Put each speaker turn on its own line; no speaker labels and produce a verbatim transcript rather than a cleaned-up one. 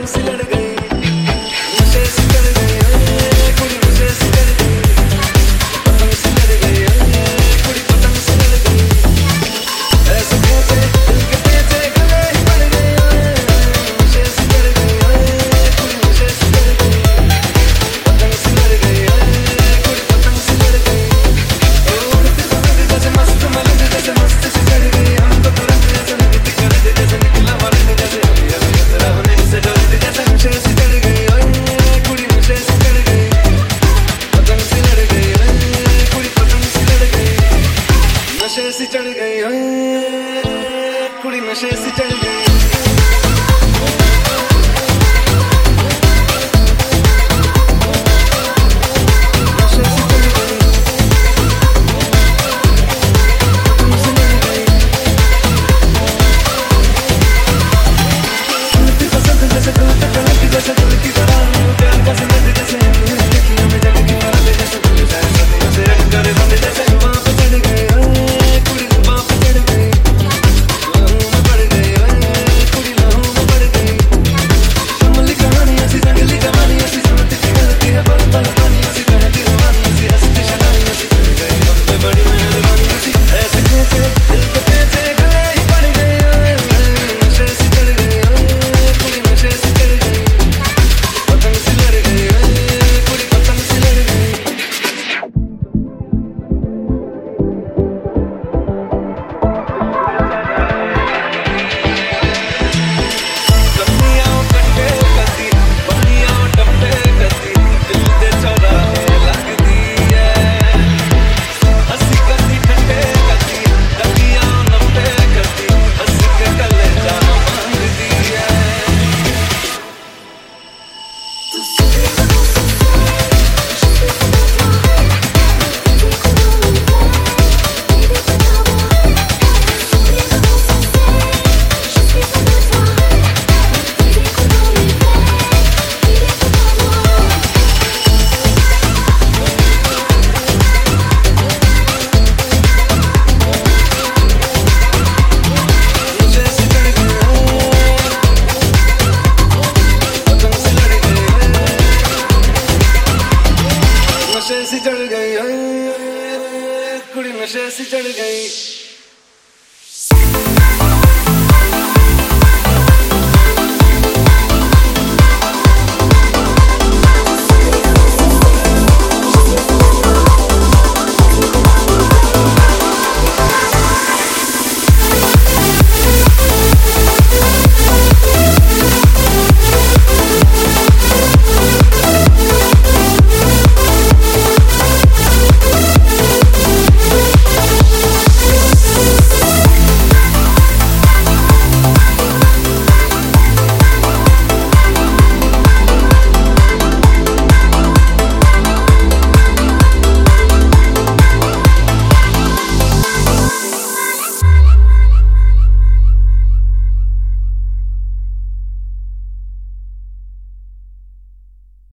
पतंग सी लड़ गई, नशे से चढ़ गई, कुड़ी नशे से चढ़ गई, पतंग सी लड़ गई, कुड़ी पतंग सी लड़ गई, ऐसे कैसे दिल के पेचे गले ही पड़ गए, नशे से चढ़ गई, कुड़ी नशे से चढ़ गई, पतंग सी लड़ गई, कुड़ी पतंग सी लड़ गई, उड़ती पतंग जैसे मस्त मलंग जैसे मस्त सी चढ़ गई, हम तो तुरंत जैसे लगती कर दे जैसे निकला मरंग जैसे अभी अभी तेरा होने से डरती जैसे नशे से चढ़ गई, कुड़ी नशे से चढ़ गई, पतंग सी लड़ गई, कुड़ी पतंग सी लड़ गई, नशे से चढ़ गई, कुड़ी नशे से चढ़ गई। नशे से चढ़ गई, कुड़ी नशे से चढ़ गई।